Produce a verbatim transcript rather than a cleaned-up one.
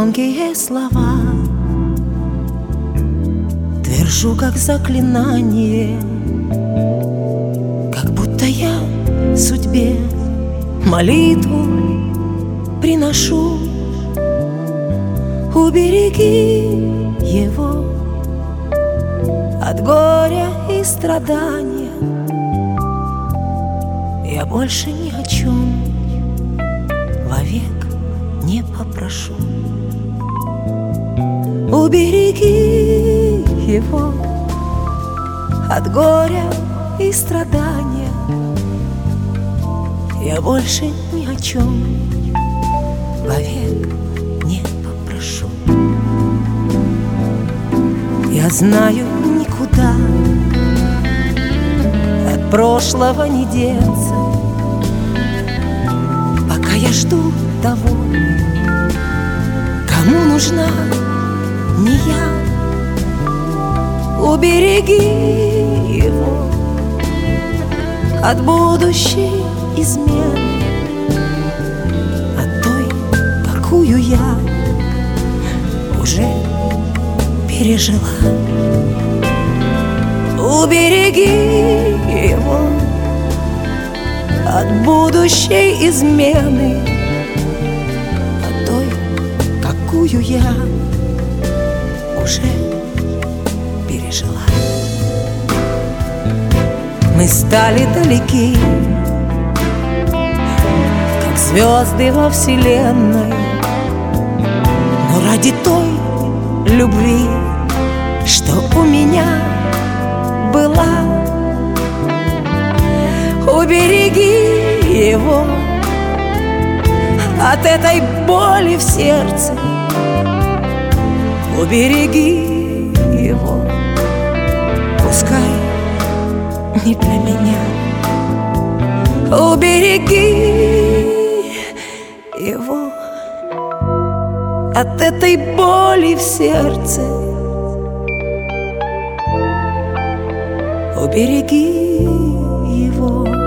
громкие слова твержу, как заклинание, как будто я судьбе молитву приношу. Убереги его от горя и страдания. Я больше ни о чем вовек не попрошу. Убереги его от горя и страдания. Я больше ни о чем вовек не попрошу. Я знаю, никуда от прошлого не деться, пока я жду того, кому нужна не я. Убереги его от будущей измены, от той, какую я уже пережила. Убереги его от будущей измены, от той, какую я уже пережила. Мы стали далеки, как звезды во вселенной, но ради той любви, что у меня была, убереги его от этой боли в сердце. Убереги его, пускай не для меня. Убереги его от этой боли в сердце. Убереги его.